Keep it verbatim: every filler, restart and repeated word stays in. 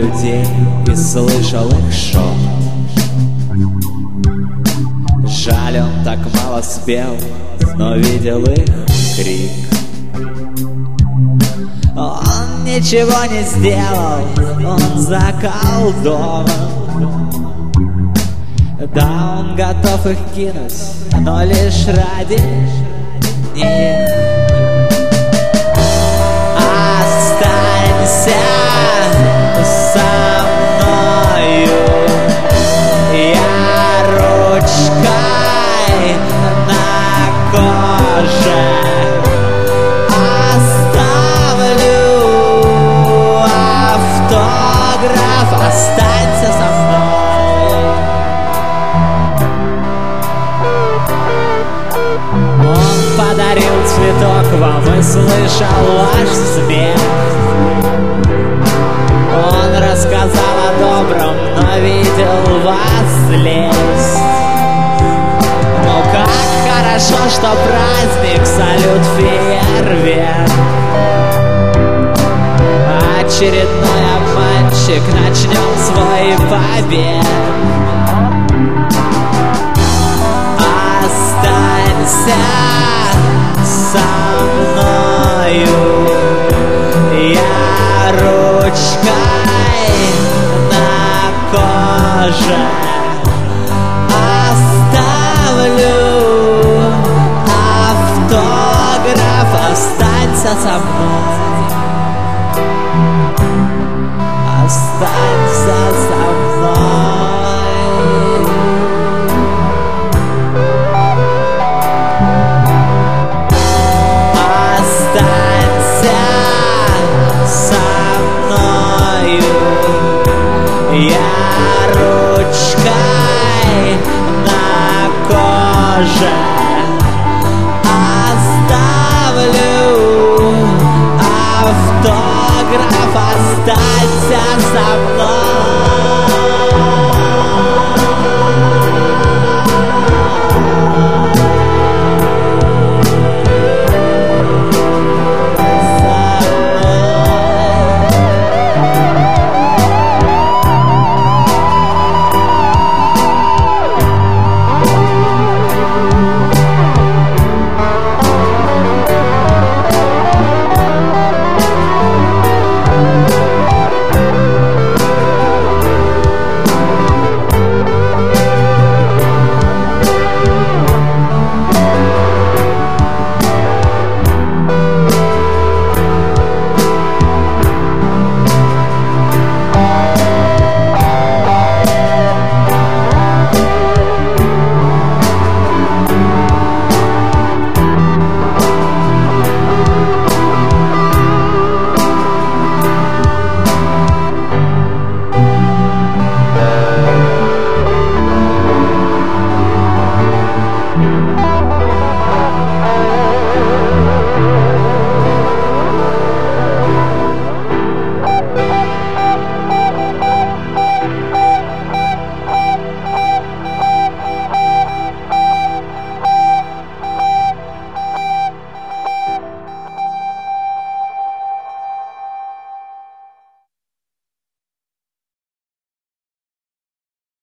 людей и слышал их шепот. Жаль, он так мало спел, но видел их крик. Он ничего не сделал, он заколдован. Да, он готов их кинуть, но лишь ради них. Останься со мною, я ручкой на коже оставлю автограф. Останься со мной. Он подарил цветок вам и слышал ваш смех. Он рассказал о добром, но видел вас злость. Но как хорошо, что праздник, салют, фейерверк. Очередной обманщик, начнем свой побег. Останься со мною, я ручкой на коже оставлю автограф. Останься со мной, останься со мной. Останься со мною, я ручкой на коже оставлю автограф. Останься со